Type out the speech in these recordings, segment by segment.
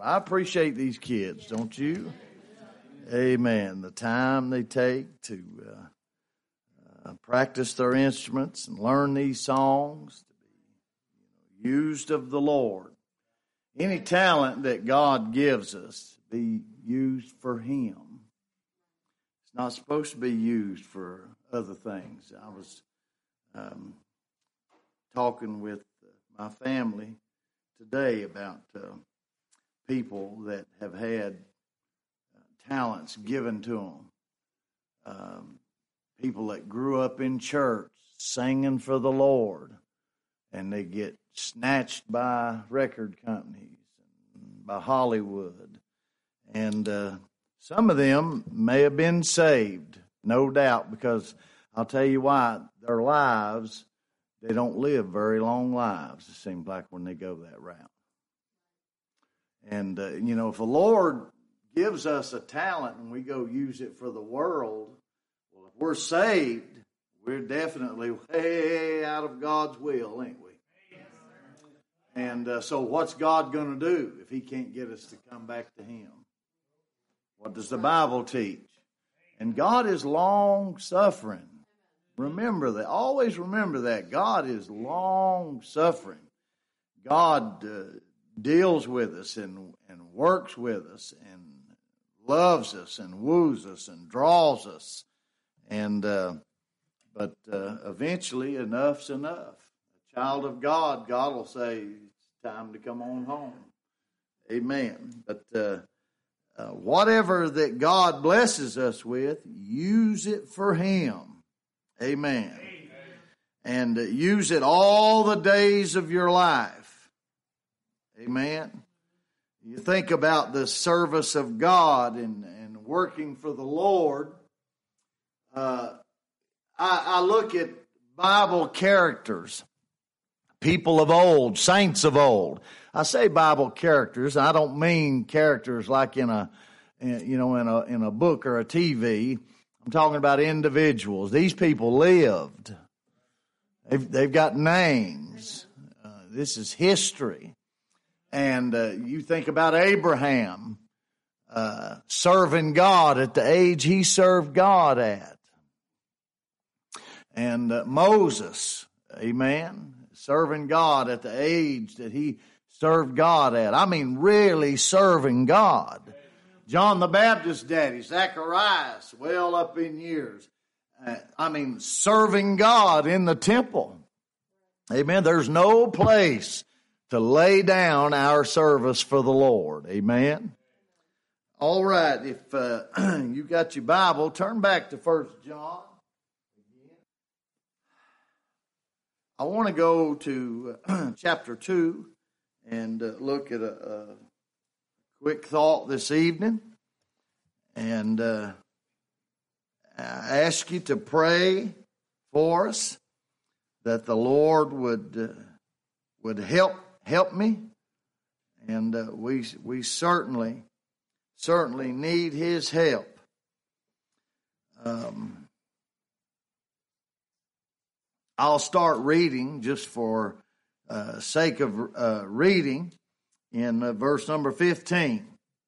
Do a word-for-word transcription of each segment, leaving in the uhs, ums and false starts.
I appreciate these kids, don't you? Amen. The time they take to uh, uh, practice their instruments and learn these songs, to be you know, used of the Lord. Any talent that God gives us, be used for Him. It's not supposed to be used for other things. I was um, talking with my family today about uh, people that have had uh, talents given to them. Um, people that grew up in church singing for the Lord, and they get snatched by record companies and by Hollywood. And uh, some of them may have been saved, no doubt, because I'll tell you why, their lives, they don't live very long lives, it seems like, when they go that route. And, uh, you know, if the Lord gives us a talent and we go use it for the world, well, if we're saved, we're definitely way out of God's will, ain't we? And uh, so what's God going to do if He can't get us to come back to Him? What does the Bible teach? And God is long-suffering. Remember that. Always remember that. God is long-suffering. God uh, deals with us and, and works with us and loves us and woos us and draws us. And uh, but uh, eventually, enough's enough. A child of God, God will say, it's time to come on home. Amen. But uh, uh, whatever that God blesses us with, use it for Him. Amen. Amen. And uh, use it all the days of your life. Amen. You think about the service of God and, and working for the Lord. Uh, I, I look at Bible characters, people of old, saints of old. I say Bible characters. I don't mean characters like in a, in, you know, in a in a book or a T V. I'm talking about individuals. These people lived. They've, they've got names. Uh, this is history. And uh, you think about Abraham uh, serving God at the age he served God at. And uh, Moses, amen, serving God at the age that he served God at. I mean, really serving God. John the Baptist's daddy, Zacharias, well up in years. Uh, I mean, serving God in the temple. Amen. There's no place to lay down our service for the Lord. Amen. All right. If uh, you got your Bible, turn back to First John. I want to go to uh, chapter two and uh, look at a, a quick thought this evening. And uh, I ask you to pray for us that the Lord would uh, would help help me. And uh, we we certainly, certainly need His help. Um, I'll start reading just for uh, sake of uh, reading in uh, verse number fifteen.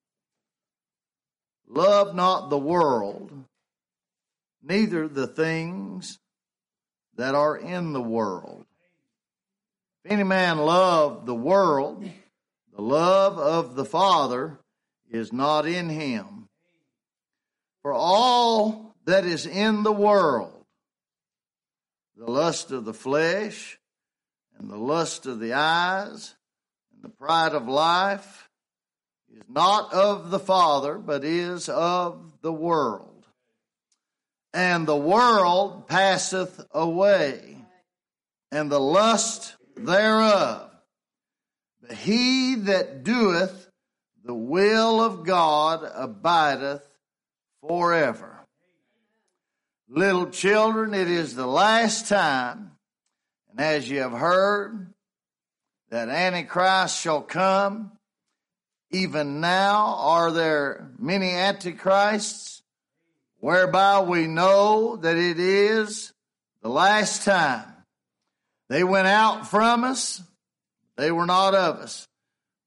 Love not the world, neither the things that are in the world. If any man love the world, the love of the Father is not in him. For all that is in the world, the lust of the flesh, and the lust of the eyes, and the pride of life, is not of the Father, but is of the world. And the world passeth away, and the lust thereof. But he that doeth the will of God abideth forever. Little children, it is the last time, and as ye have heard, that Antichrist shall come, even now are there many antichrists, whereby we know that it is the last time. They went out from us, they were not of us.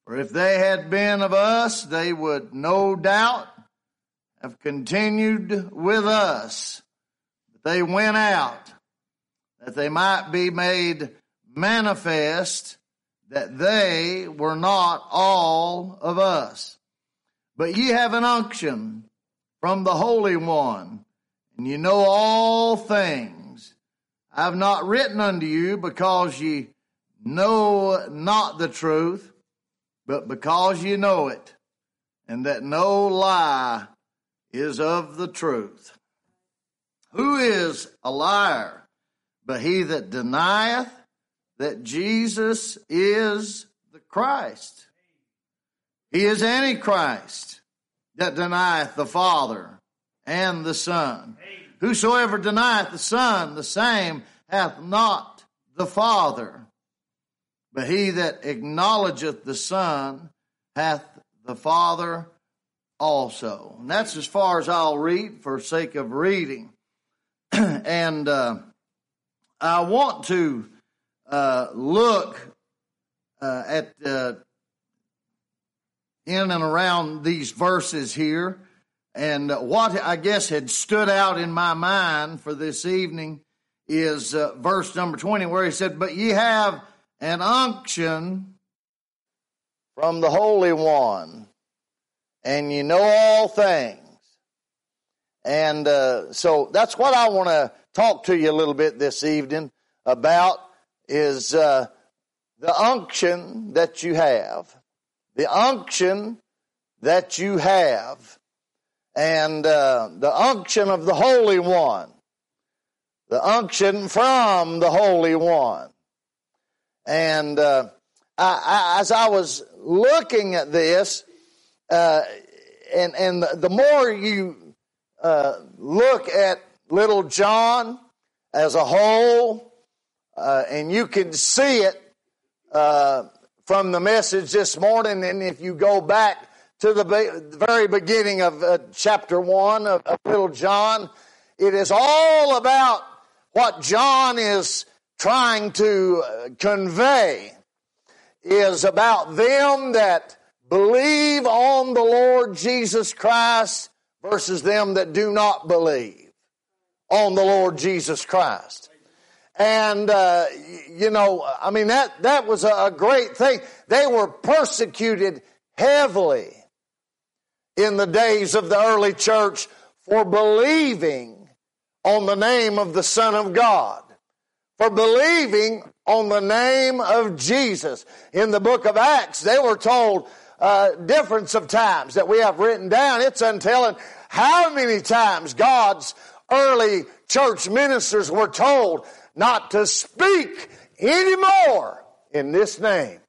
For if they had been of us, they would no doubt have continued with us. But they went out, that they might be made manifest that they were not all of us. But ye have an unction from the Holy One, and ye know all things. I have not written unto you because ye know not the truth, but because ye know it, and that no lie is of the truth. Who is a liar but he that denieth that Jesus is the Christ? He is Antichrist that denieth the Father and the Son. Whosoever denieth the Son, the same hath not the Father. But he that acknowledgeth the Son hath the Father also. And that's as far as I'll read for sake of reading. and uh, I want to uh, look uh, at uh, in and around these verses here. And what I guess had stood out in my mind for this evening is uh, verse number twenty, where he said, but ye have an unction from the Holy One, and you know all things. And uh, so that's what I want to talk to you a little bit this evening about, is uh, the unction that you have. The unction that you have. And uh, the unction of the Holy One. The unction from the Holy One. And uh, I, I, as I was looking at this, uh, and, and the, the more you uh, look at little John as a whole, uh, and you can see it uh, from the message this morning, and if you go back to the be- very beginning of uh, chapter one of, of little John, it is all about what John is trying to uh, convey, is about them that believe on the Lord Jesus Christ versus them that do not believe on the Lord Jesus Christ. And, uh, you know, I mean, that, that was a great thing. They were persecuted heavily in the days of the early church for believing on the name of the Son of God, for believing on the name of Jesus. In the book of Acts, they were told uh, difference of times that we have written down. It's untelling how many times God's early church ministers were told not to speak anymore in this name.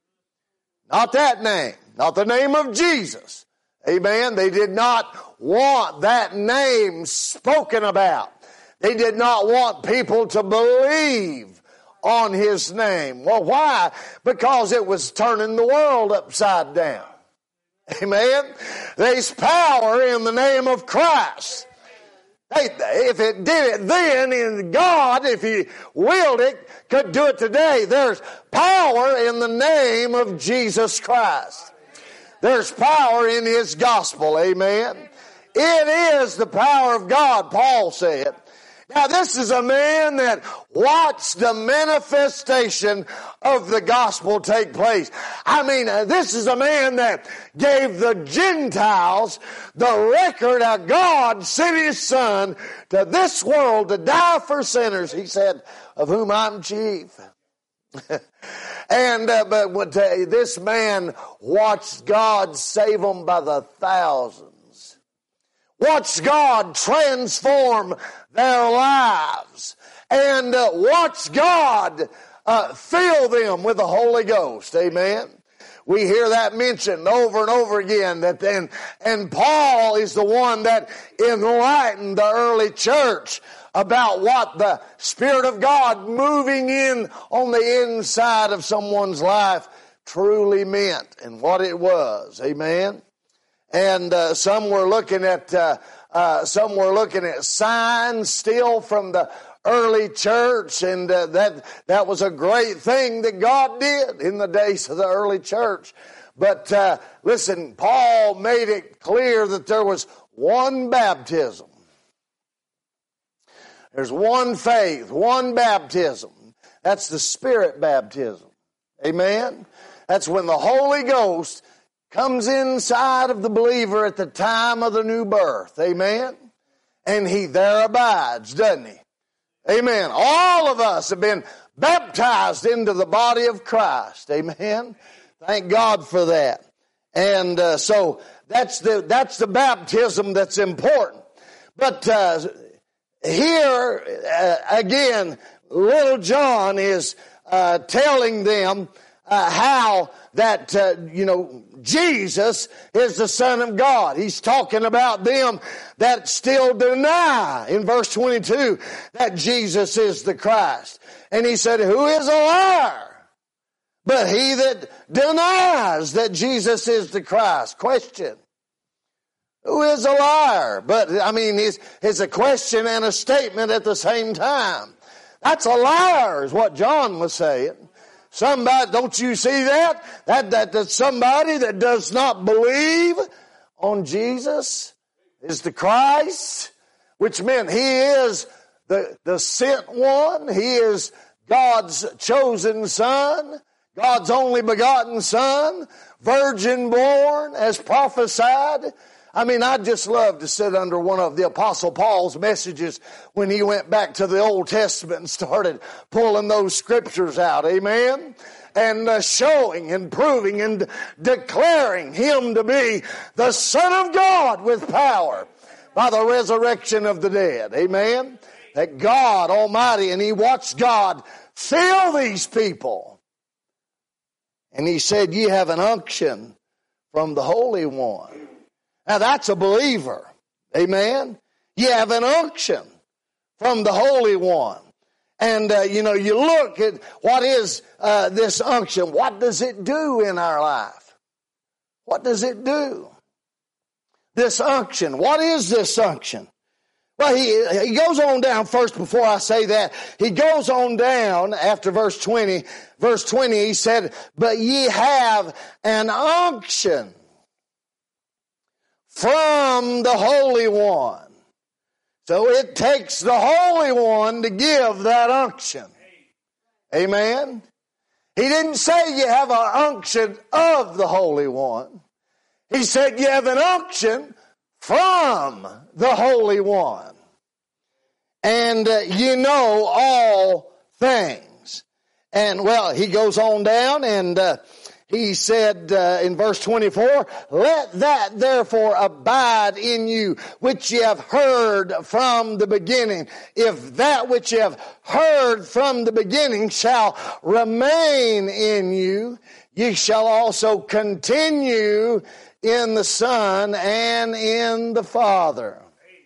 Not that name, not the name of Jesus. Amen. They did not want that name spoken about. They did not want people to believe on his name. Well, why? Because it was turning the world upside down. Amen. There's power in the name of Christ. Hey, if it did it then, in God, if he willed it, could do it today. There's power in the name of Jesus Christ. There's power in his gospel. Amen. It is the power of God, Paul said. Now, this is a man that watched the manifestation of the gospel take place. I mean, uh, this is a man that gave the Gentiles the record of God sent his Son to this world to die for sinners. He said, of whom I'm chief. and uh, but what, uh, this man watched God save them by the thousands. Watch God transform their lives, and uh, watch God uh, fill them with the Holy Ghost. Amen. We hear that mentioned over and over again. That then, and Paul is the one that enlightened the early church about what the Spirit of God moving in on the inside of someone's life truly meant and what it was. Amen. And uh, some were looking at uh, uh, some were looking at signs still from the early church, and uh, that that was a great thing that God did in the days of the early church. But uh, listen, Paul made it clear that there was one baptism. There's one faith, one baptism. That's the Spirit baptism. Amen? That's when the Holy Ghost comes inside of the believer at the time of the new birth. Amen? And he there abides, doesn't he? Amen. All of us have been baptized into the body of Christ. Amen. Thank God for that. And uh, so that's the that's the baptism that's important. But uh, here uh, again, little John is uh, telling them uh, how that uh, you know Jesus is the Son of God. He's talking about them that still deny in verse twenty-two that Jesus is the Christ. And he said, who is a liar? But he that denies that Jesus is the Christ. Question. Who is a liar? But, I mean, it's, it's a question and a statement at the same time. That's a liar is what John was saying. Somebody, don't you see that? That, that? That somebody that does not believe on Jesus is the Christ, which meant he is the, the sent one. He is God's chosen son, God's only begotten son, virgin born as prophesied. I mean, I'd just love to sit under one of the Apostle Paul's messages when he went back to the Old Testament and started pulling those scriptures out. Amen? And uh, showing and proving and declaring him to be the Son of God with power by the resurrection of the dead. Amen? That God Almighty, and he watched God fill these people. And he said, ye have an unction from the Holy One. Now that's a believer. Amen? You have an unction from the Holy One. And, uh, you know, you look at what is uh, this unction. What does it do in our life? What does it do? This unction. What is this unction? Well, he, he goes on down first before I say that. He goes on down after verse twenty. Verse twenty, he said, but ye have an unction from the Holy One. So it takes the Holy One to give that unction. Amen? He didn't say you have an unction of the Holy One. He said you have an unction from the Holy One. And uh, you know all things. And well, he goes on down and uh, he said uh, in verse twenty-four, let that therefore abide in you which ye have heard from the beginning. If that which ye have heard from the beginning shall remain in you, ye shall also continue in the Son and in the Father.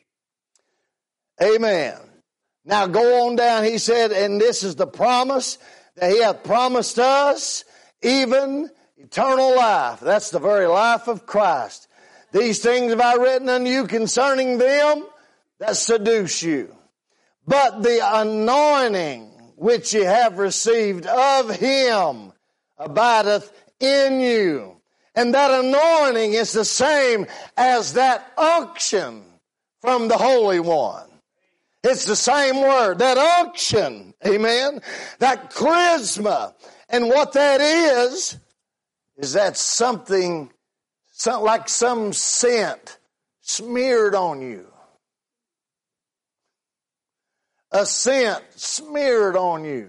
Amen. Now go on down, he said, and this is the promise that he hath promised us, even eternal life. That's the very life of Christ. These things have I written unto you concerning them that seduce you. But the anointing which ye have received of him abideth in you. And that anointing is the same as that unction from the Holy One. It's the same word, that unction, amen, that charisma. And what that is, is that something, something like some scent smeared on you. A scent smeared on you.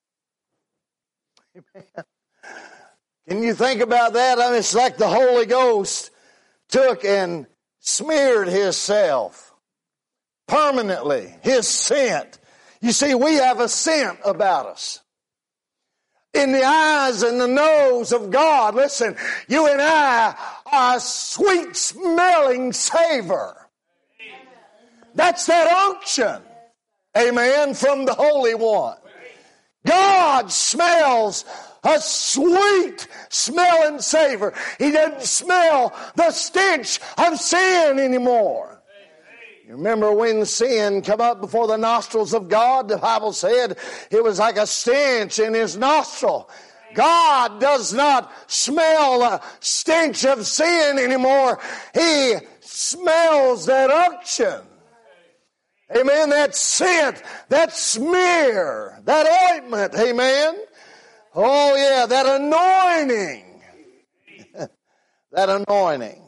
Amen. Can you think about that? I mean, it's like the Holy Ghost took and smeared himself permanently, his scent. You see, we have a scent about us. In the eyes and the nose of God, listen, you and I are a sweet smelling savor. That's that unction. Amen. From the Holy One. God smells a sweet smelling savor. He doesn't smell the stench of sin anymore. You remember when sin come up before the nostrils of God, the Bible said it was like a stench in his nostril. God does not smell a stench of sin anymore. He smells that unction. Amen. That scent, that smear, that ointment. Amen. Oh yeah, that anointing. That anointing.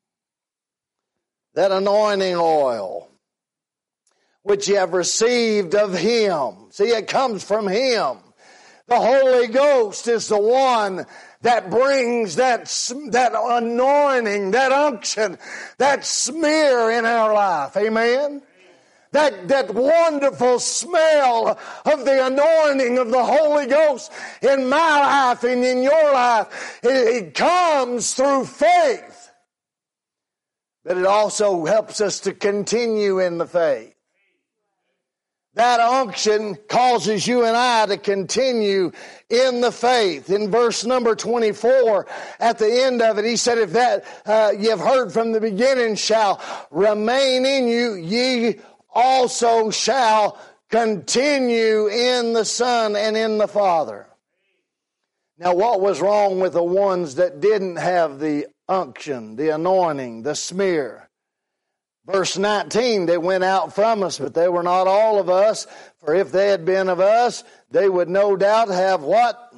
That anointing oil, which you have received of Him. See, it comes from Him. The Holy Ghost is the one that brings that, that anointing, that unction, that smear in our life. Amen? That, that wonderful smell of the anointing of the Holy Ghost in my life and in your life, it, it comes through faith. But it also helps us to continue in the faith. That unction causes you and I to continue in the faith. In verse number twenty-four, at the end of it, he said, if that uh, ye have heard from the beginning shall remain in you, ye also shall continue in the Son and in the Father. Now, what was wrong with the ones that didn't have the unction, the anointing, the smear? Verse nineteen, they went out from us, but they were not all of us. For if they had been of us, they would no doubt have what?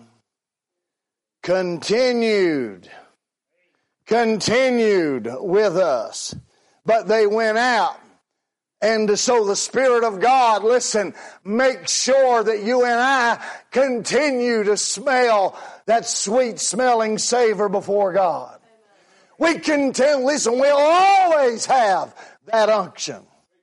Continued. Continued with us. But they went out. And so the Spirit of God, listen, make sure that you and I continue to smell that sweet smelling savor before God. We continue, listen, we'll always have that unction.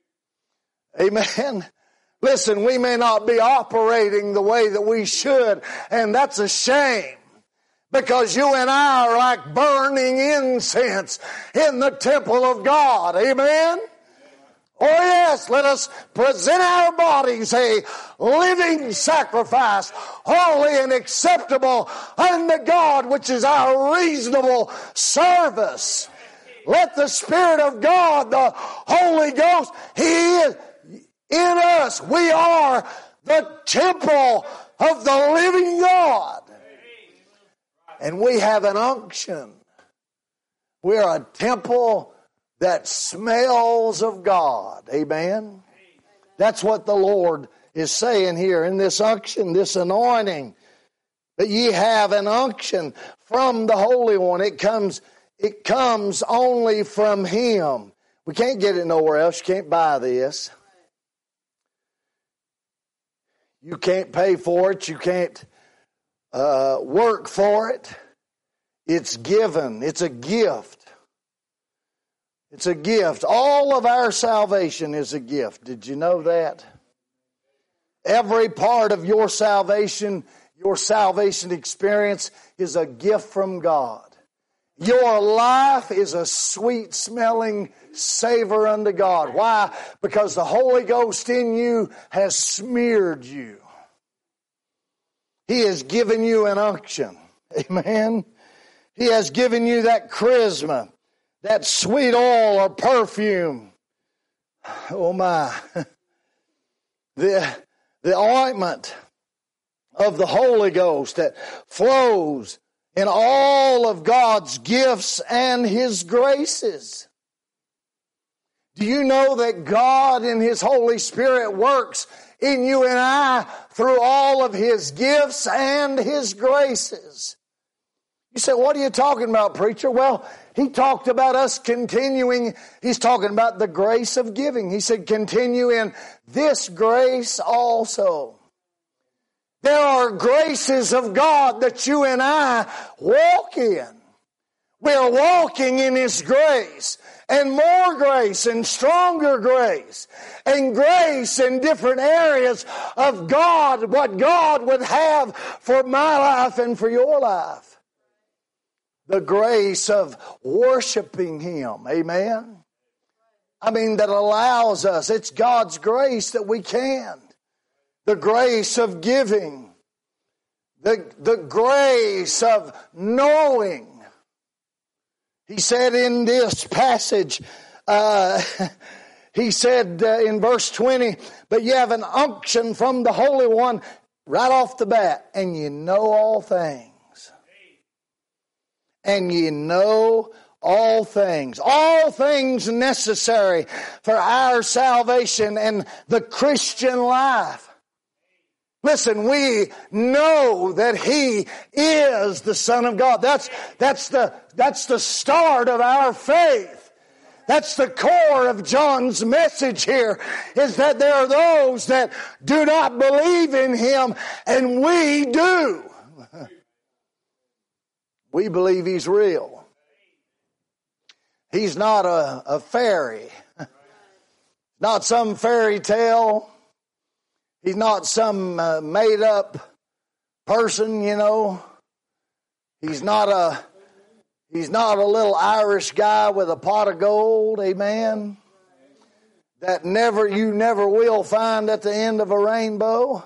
Amen. Listen, we may not be operating the way that we should, and that's a shame. Because you and I are like burning incense in the temple of God. Amen. Oh yes, let us present our bodies a living sacrifice, holy and acceptable unto God, which is our reasonable service. Let the Spirit of God, the Holy Ghost, He is in us. We are the temple of the living God. And we have an unction. We are a temple that smells of God. Amen? That's what the Lord is saying here in this unction, this anointing. That ye have an unction from the Holy One. It comes It comes only from Him. We can't get it nowhere else. You can't buy this. You can't pay for it. You can't uh, work for it. It's given. It's a gift. It's a gift. All of our salvation is a gift. Did you know that? Every part of your salvation, your salvation experience is a gift from God. Your life is a sweet smelling savor unto God. Why? Because the Holy Ghost in you has smeared you. He has given you an unction. Amen. He has given you that charisma, that sweet oil or perfume. Oh my. The, the ointment of the Holy Ghost that flows in all of God's gifts and His graces. Do you know that God in His Holy Spirit works in you and I through all of His gifts and His graces? You say, what are you talking about, preacher? Well, he talked about us continuing. He's talking about the grace of giving. He said, continue in this grace also. There are graces of God that you and I walk in. We are walking in His grace, and more grace and stronger grace, and grace in different areas of God, what God would have for my life and for your life. The grace of worshiping Him. Amen. I mean, that allows us. It's God's grace that we can. The grace of giving. The, the grace of knowing. He said in this passage, uh, he said uh, in verse twenty, but you have an unction from the Holy One right off the bat, and you know all things. And you know all things. All things necessary for our salvation and the Christian life. Listen, we know that He is the Son of God. That's, that's, the, that's the start of our faith. That's the core of John's message here, is that there are those that do not believe in Him, and we do. We believe He's real. He's not a, a fairy. Not some fairy tale. He's not some uh, made up person, you know. He's not a He's not a little Irish guy with a pot of gold, amen. That never you never will find at the end of a rainbow.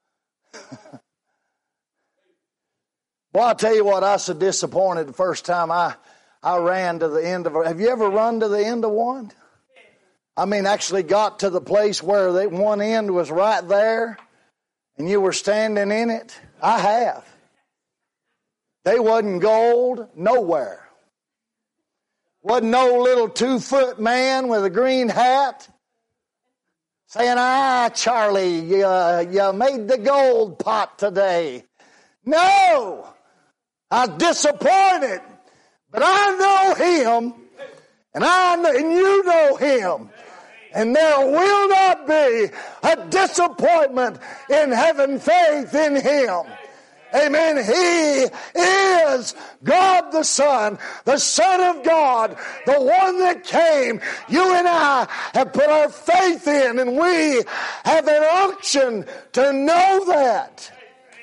Well, I'll tell you what, I was so disappointed the first time I, I ran to the end of a... Have you ever run to the end of one? I mean, actually got to the place where the one end was right there and you were standing in it? I have. They wasn't gold nowhere. Wasn't no little two-foot man with a green hat saying, "Ah, Charlie, you, uh, you made the gold pot today." No! I was disappointed, but I know Him, and I know, and you know Him, and there will not be a disappointment in having faith in Him. Amen. He is God the Son, the Son of God, the one that came. You and I have put our faith in, and we have an unction to know that.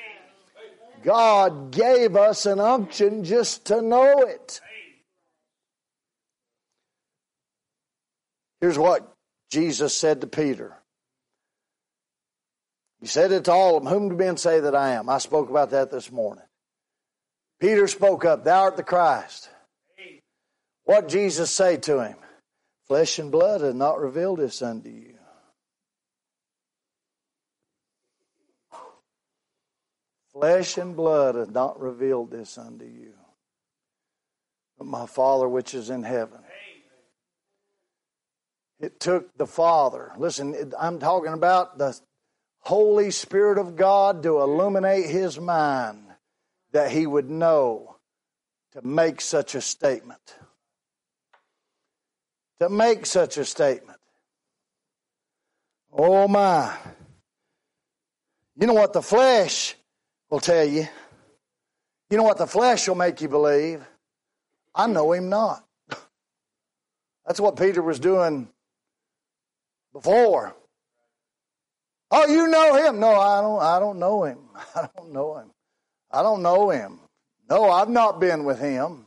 God gave us an unction just to know it. Here's what Jesus said to Peter. He said it to all of them. "Whom do men say that I am?" I spoke about that this morning. Peter spoke up, "Thou art the Christ." What did Jesus say to him? "Flesh and blood hath not revealed this unto you." Flesh and blood hath not revealed this unto you, but my Father which is in heaven. It took the Father. Listen, I'm talking about the Holy Spirit of God to illuminate His mind that He would know to make such a statement. To make such a statement. Oh my. You know what the flesh will tell you? You know what the flesh will make you believe? I know Him not. That's what Peter was doing before. "Oh, you know Him." "No, I don't I don't know Him. I don't know Him. I don't know Him. No, I've not been with Him.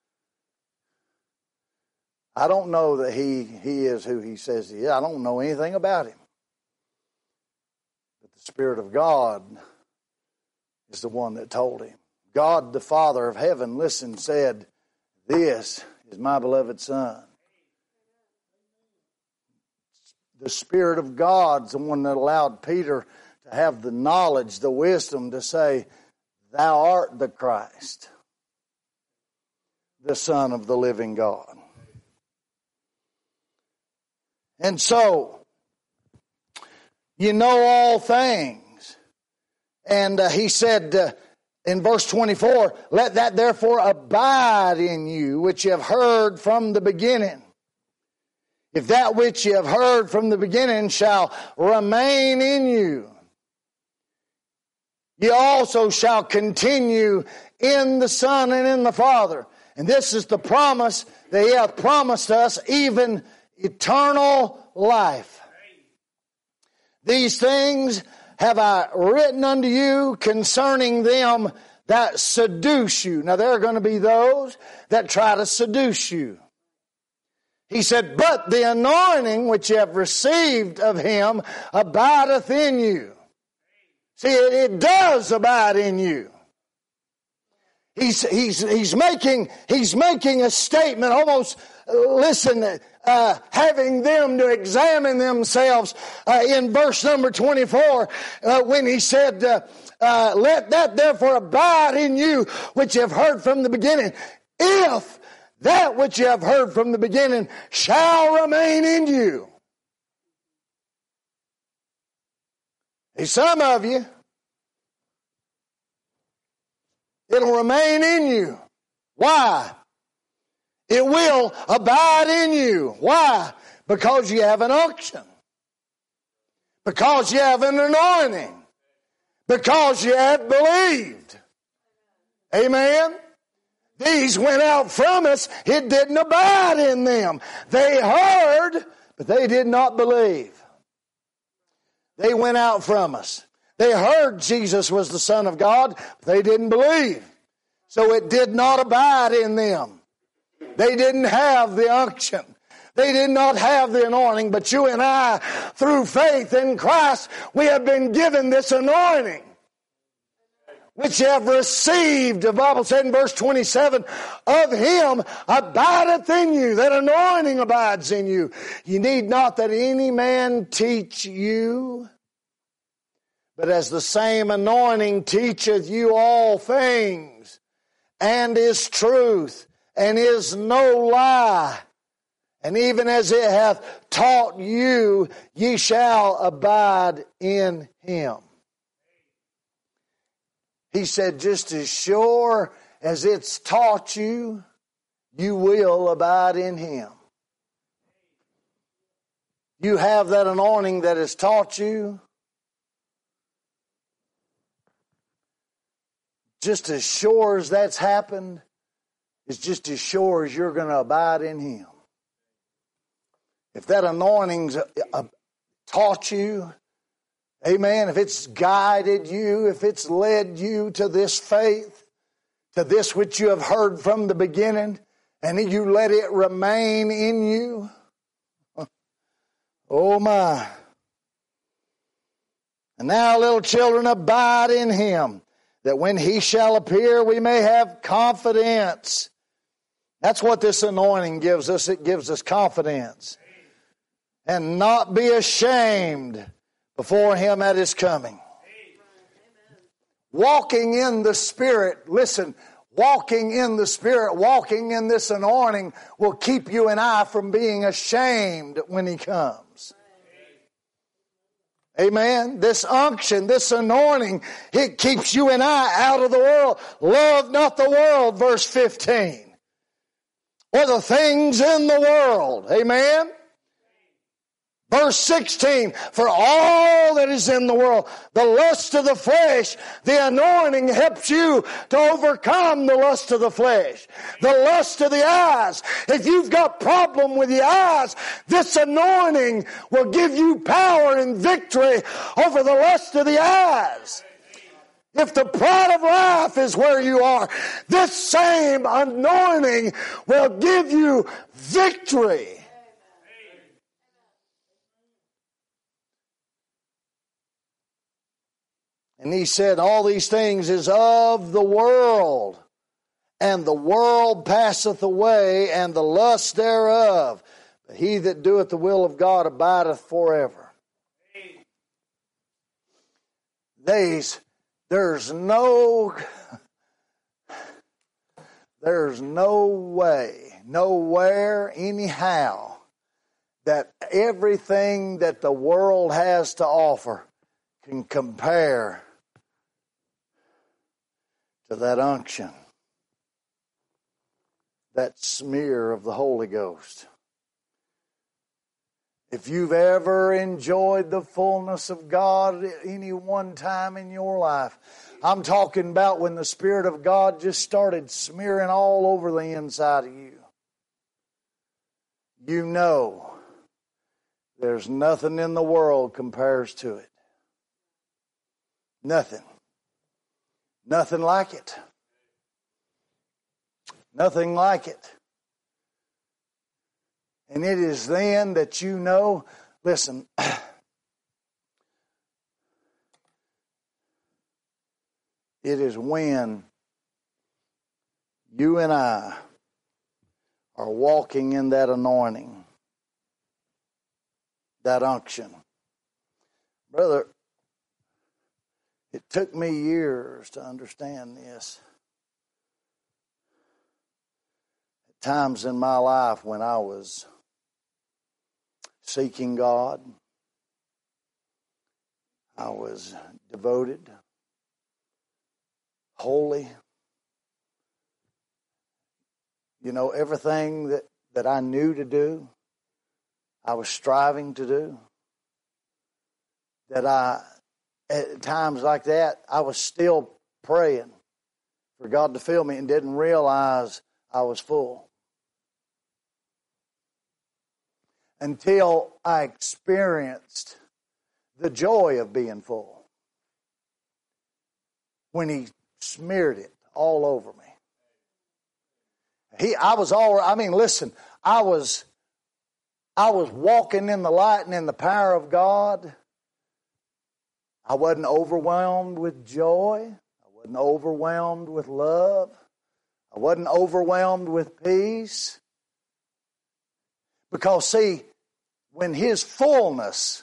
I don't know that He, he is who He says He is. I don't know anything about Him." But the Spirit of God is the one that told him. God, the Father of heaven, listen, said, "This is my beloved Son." The Spirit of God's the one that allowed Peter to have the knowledge, the wisdom to say, "Thou art the Christ, the Son of the living God." And so, you know all things. And uh, he said uh, in verse twenty-four, "Let that therefore abide in you, which you have heard from the beginning. If that which you have heard from the beginning shall remain in you, you also shall continue in the Son and in the Father." And this is the promise that He hath promised us, even eternal life. "These things have I written unto you concerning them that seduce you." Now there are going to be those that try to seduce you. He said, "But the anointing which you have received of Him abideth in you." See, it, it does abide in you. He's, he's, he's, making, he's making a statement almost, listen, uh, having them to examine themselves uh, in verse number twenty-four uh, when he said, uh, uh, let that therefore abide in you which you have heard from the beginning. If that which you have heard from the beginning shall remain in you. Hey, some of you, it'll remain in you. Why? It will abide in you. Why? Because you have an unction. Because you have an anointing. Because you have believed. Amen? These went out from us. It didn't abide in them. They heard, but they did not believe. They went out from us. They heard Jesus was the Son of God, but they didn't believe. So it did not abide in them. They didn't have the unction. They did not have the anointing, but you and I, through faith in Christ, we have been given this anointing, which you have received. The Bible said in verse twenty-seven, of him abideth in you. That anointing abides in you. You need not that any man teach you, but as the same anointing teacheth you all things, and is truth, and is no lie. And even as it hath taught you, ye shall abide in him. He said, just as sure as it's taught you, you will abide in him. You have that anointing that has taught you. Just as sure as that's happened, it's just as sure as you're going to abide in him. If that anointing's taught you, amen, if it's guided you, if it's led you to this faith, to this which you have heard from the beginning, and you let it remain in you, oh my. And now, little children, abide in him, that when he shall appear, we may have confidence. That's what this anointing gives us. It gives us confidence. And not be ashamed before him at his coming. Walking in the Spirit, listen, walking in the Spirit, walking in this anointing will keep you and I from being ashamed when he comes. Amen. This unction, this anointing, it keeps you and I out of the world. Love not the world, verse fifteen. Or the things in the world. Amen. Verse sixteen, for all that is in the world, the lust of the flesh, the anointing helps you to overcome the lust of the flesh. The lust of the eyes. If you've got problem with the eyes, this anointing will give you power and victory over the lust of the eyes. If the pride of life is where you are, this same anointing will give you victory. And he said, all these things is of the world, and the world passeth away, and the lust thereof. But he that doeth the will of God abideth forever. There's, there's no, there's no way, nowhere, anyhow, that everything that the world has to offer can compare to that unction, that smear of the Holy Ghost. If you've ever enjoyed the fullness of God at any one time in your life, I'm talking about when the Spirit of God just started smearing all over the inside of you. You know there's nothing in the world compares to it. Nothing. Nothing like it. Nothing like it. And it is then that you know, listen, it is when you and I are walking in that anointing that unction. Brother, it took me years to understand this. At times in my life when I was seeking God, I was devoted, holy. You know, everything that, that I knew to do, I was striving to do. That I, at times like that, I was still praying for God to fill me and didn't realize I was full. Until I experienced the joy of being full. When He smeared it all over me. He, I was all, I mean, listen, I was, I was walking in the light and in the power of God. I wasn't overwhelmed with joy. I wasn't overwhelmed with love. I wasn't overwhelmed with peace. Because, see, when His fullness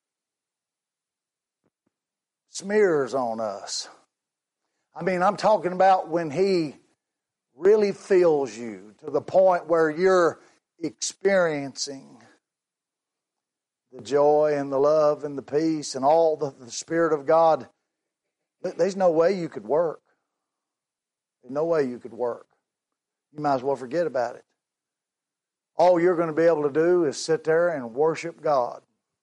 smears on us, I mean, I'm talking about when He really fills you to the point where you're experiencing the joy and the love and the peace and all the, the Spirit of God. There's no way you could work. There's no way you could work. You might as well forget about it. All you're going to be able to do is sit there and worship God.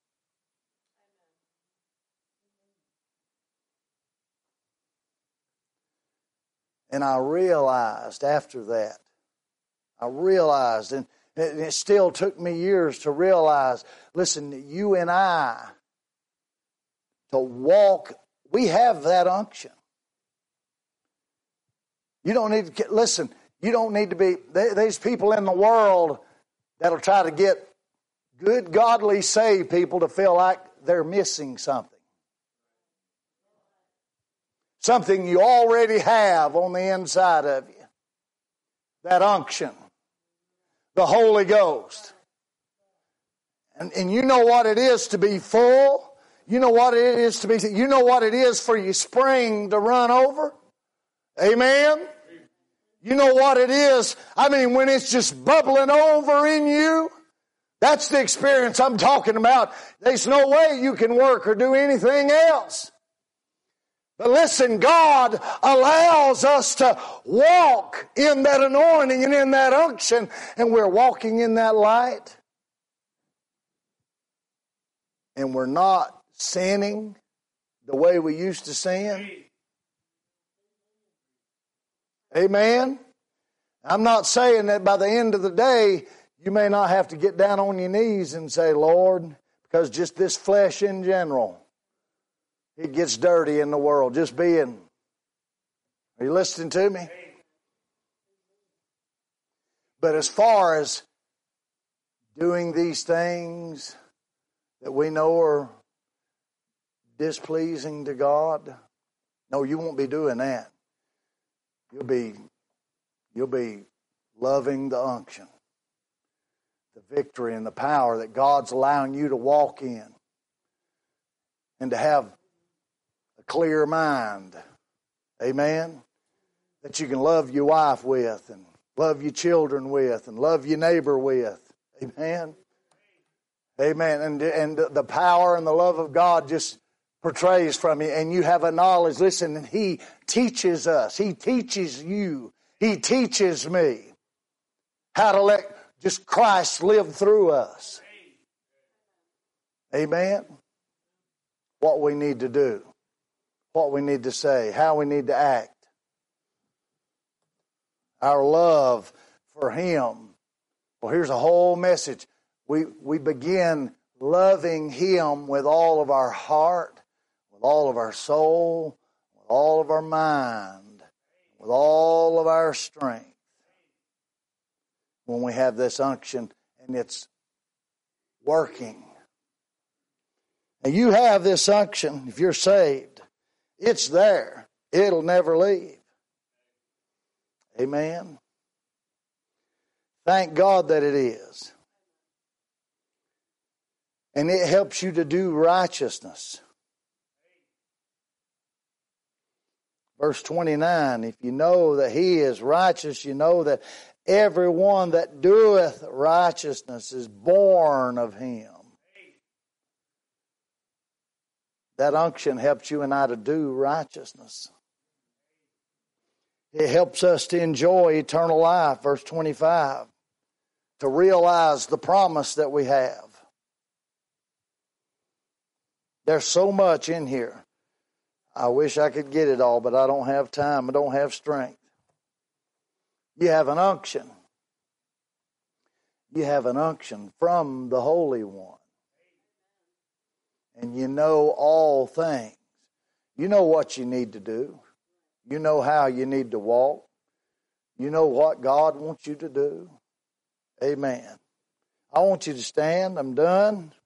And I realized after that, I realized, and it still took me years to realize, listen, you and I, to walk, we have that unction. You don't need to, listen, you don't need to be, there's people in the world that'll try to get good, godly, saved people to feel like they're missing something. Something you already have on the inside of you. That unction. The Holy Ghost. And, and you know what it is to be full. You know what it is to be, you know what it is for your spring to run over. Amen. You know what it is. I mean, when it's just bubbling over in you. That's the experience I'm talking about. There's no way you can work or do anything else. But listen, God allows us to walk in that anointing and in that unction, and we're walking in that light. And we're not sinning the way we used to sin. Amen? I'm not saying that by the end of the day, you may not have to get down on your knees and say, Lord, because just this flesh in general, it gets dirty in the world, just being. Are you listening to me? But as far as doing these things that we know are displeasing to God, no, you won't be doing that. You'll be, you'll be loving the unction, the victory and the power that God's allowing you to walk in and to have clear mind. Amen. That you can love your wife with and love your children with and love your neighbor with. Amen. Amen. And, and the power and the love of God just portrays from you, and you have a knowledge. Listen, and He teaches us. He teaches you. He teaches me how to let just Christ live through us. Amen. What we need to do. What we need to say, how we need to act. Our love for Him. Well, here's a whole message. We, we begin loving Him with all of our heart, with all of our soul, with all of our mind, with all of our strength. When we have this unction and it's working. And you have this unction if you're saved. It's there. It'll never leave. Amen. Thank God that it is. And it helps you to do righteousness. Verse twenty-nine, if you know that he is righteous, you know that everyone that doeth righteousness is born of him. That unction helps you and I to do righteousness. It helps us to enjoy eternal life, verse twenty-five, to realize the promise that we have. There's so much in here. I wish I could get it all, but I don't have time. I don't have strength. You have an unction. You have an unction from the Holy One. And you know all things. You know what you need to do. You know how you need to walk. You know what God wants you to do. Amen. I want you to stand. I'm done.